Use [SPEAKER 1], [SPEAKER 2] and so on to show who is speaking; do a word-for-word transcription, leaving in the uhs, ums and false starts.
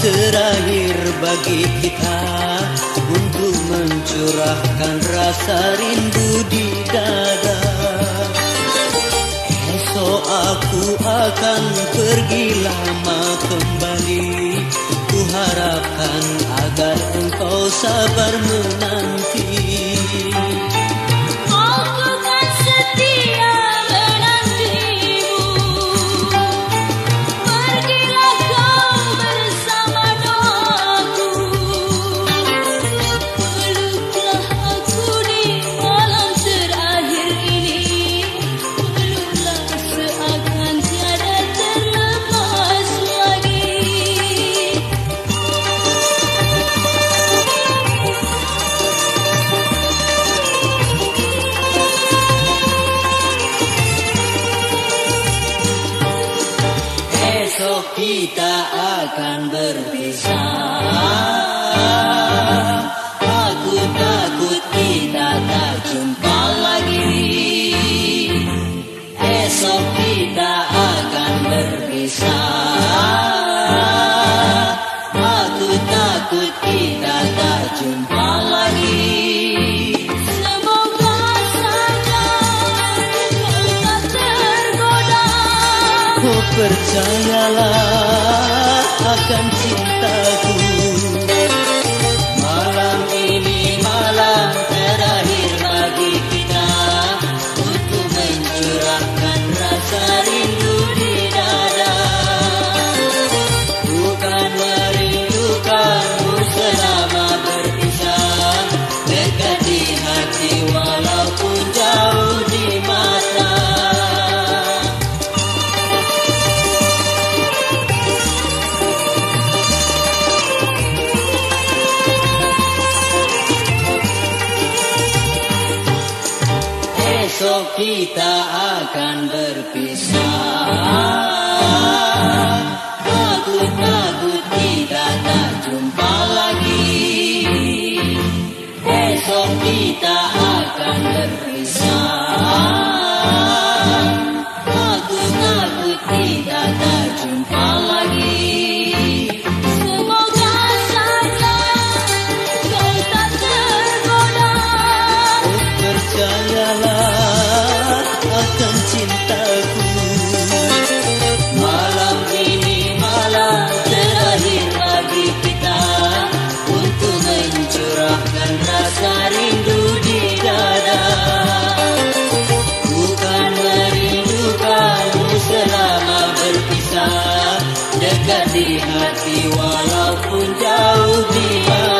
[SPEAKER 1] terakhir bagi kita untuk mencurahkan rasa rindu di dada. Esok aku akan pergi lama kembali. Ku harapkan agar engkau sabar menanti. Kita akan berpisah. Aku takut kita tak jumpa lagi. Esok kita akan berpisah. Aku takut kita tak jumpa lagi. Semoga saja kau tak tergoda. Oh, percayalah akan cintaku. Malam ini malam terakhir bagi kita untuk mencurahkan rasa rindu di dada. Bukan merindukanmu selama berpisah, dekat di hati walaupun jauh di mata. Esok kita akan berpisah. Aku takut kita tak jumpa lagi. Esok kita akan berpisah. Aku takut kita tak jumpa lagi. Semoga saja kau tak tergoda. Oh, percayalah akan cintaku. Malam ini malam terakhir bagi kita untuk mencurahkan rasa rindu di dada. Bukan merindukanmu selama berpisah, dekat di hati walaupun jauh di mata.